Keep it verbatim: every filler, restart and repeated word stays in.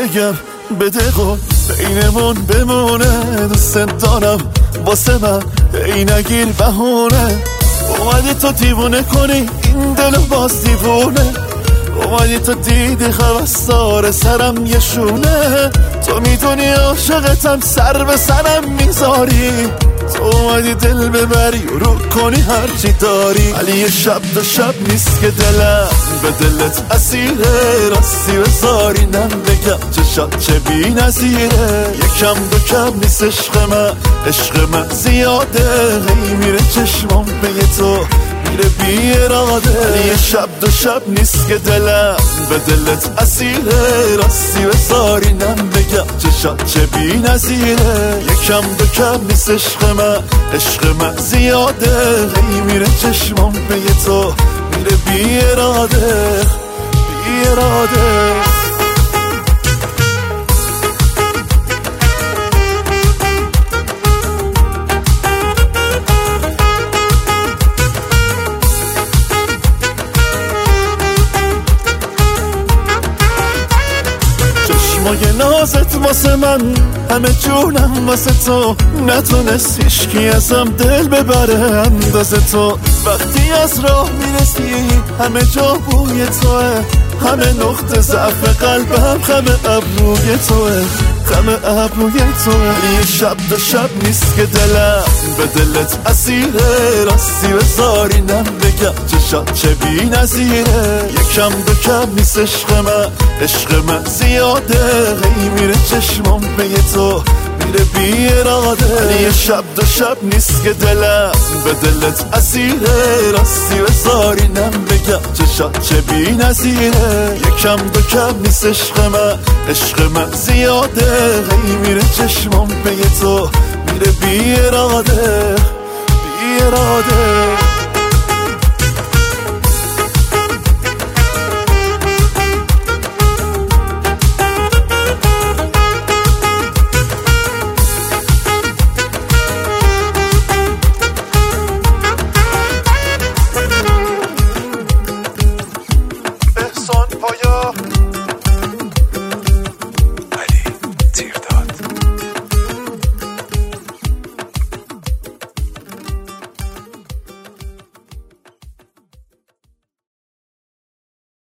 بگم بده قول بینمون بمونه، دوست دارم واسه من ای نگیر بهونه. اومدی تو دیوونه کنی این دلو باز دیوونه، اومدی تو دیدی خواستار سرم یه شونه. تو میدونی عاشقتم سر به سرم میذاری، تو اومدی دل ببری و رو کنی هرچی داری. ولی یه شب دو شب نیست که دلم به دلت اسیره، راستی بذاری نم بگم چشات چه بی نظیره. یکم دو کم نیست عشق من، عشق من زیاده، هی میره چشمام به تو میره بی اراده. ولی یه شب دو شب نیست که دلم به دلت اسیره، راستی بذاری نم بگم چشات چه بی نظیره. یکم دو کم نیست عشق من، عشق من زیاده، هی میره چشمام به تو میره بی اراده بی اراده. چشمای نازت واسه من همه جونم واسه تو، نتونست هیچکی ازم دل ببره اندازه تو. وقتی از راه میرسی همه جا بوی توه، همه نقطه ضعف قلبم خم ابروی توه، خم ابروی توه. یه شب دو شب نیست که دلم به دلت اسیره، راستی بذاری نم بگم چشات چه بی نظیره. یکم دو کم نیست عشق من، عشق من زیاده، هی میره چشمام به تو میره بی اراده. یه شب دو شب نیست که دلم به دلت اسیره، راستی بذاری نم بگم چشات چه بی نظیره. یکم دو کم نیست عشق من، عشق من زیاده، هی میره چشمام به تو میره بی اراده بی اراده.